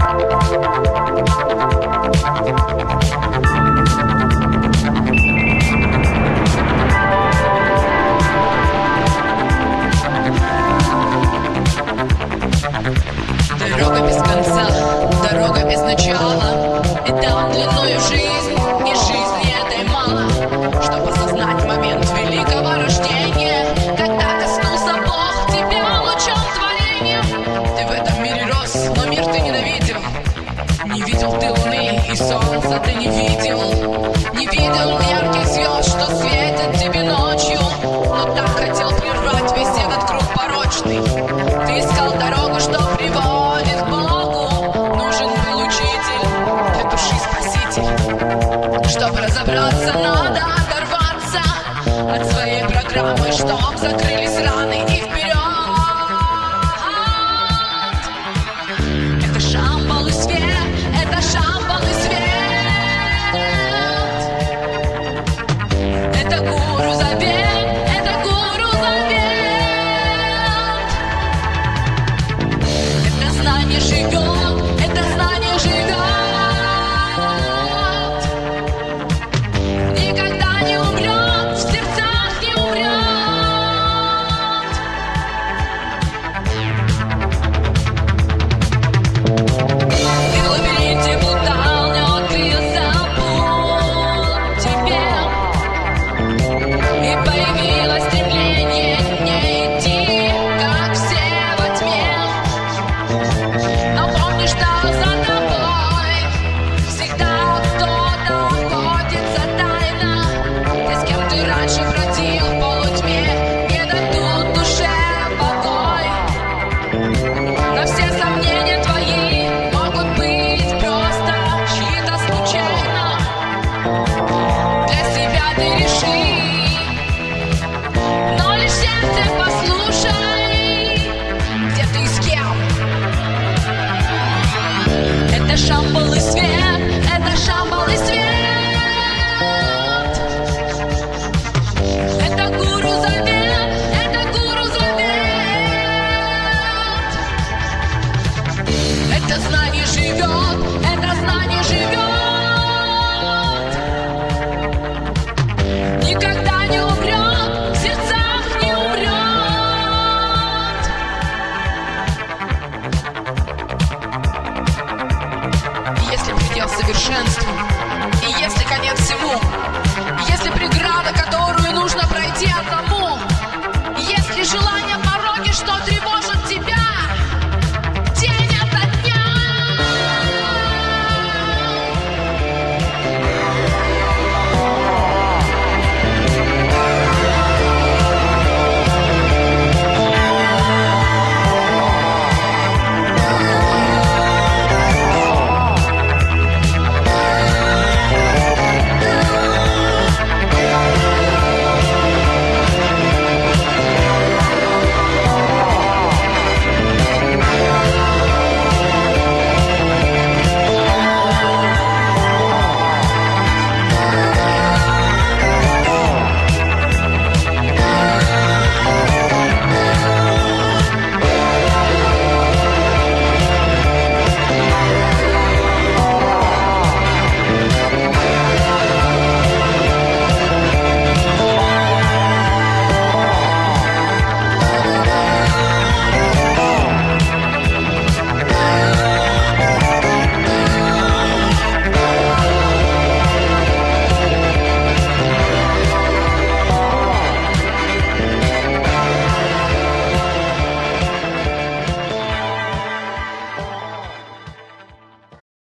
Дорога без конца, дорога без начала, и там длиною жизнь, и жизни этой мало, чтобы осознать момент великого рождения, когда коснулся Бог тебя лучом творения. Ты в этом мире рос, но мир ты ненавидел. Не видел ты луны и солнца ты не видел. Не видел ярких звезд, что светят тебе ночью, но так хотел прервать весь этот круг порочный. Ты искал дорогу, что приводит к Богу. Нужен был учитель, для души спаситель. Чтобы разобраться, надо оторваться от своей программы, чтоб закрылись раны и вперед. Это шампал и свет, это шампал и свет. Это гуру завет, это гуру завет. Это знание живет, это знание живет. Никогда не умрет, в сердцах не умрет. Ты в лабиринте плутал, не открылся путь тебе. И появилось стремление не идти, как все во тьме. Но помни, что за тобой всегда кто-то охотится тайно. Те, с кем ты раньше бродил в полутьме, не дадут душе покой. Но все сомнения твои могут быть просто чьи-то случайно. Для себя ты реши, но лишь сердце послушай, где ты и с кем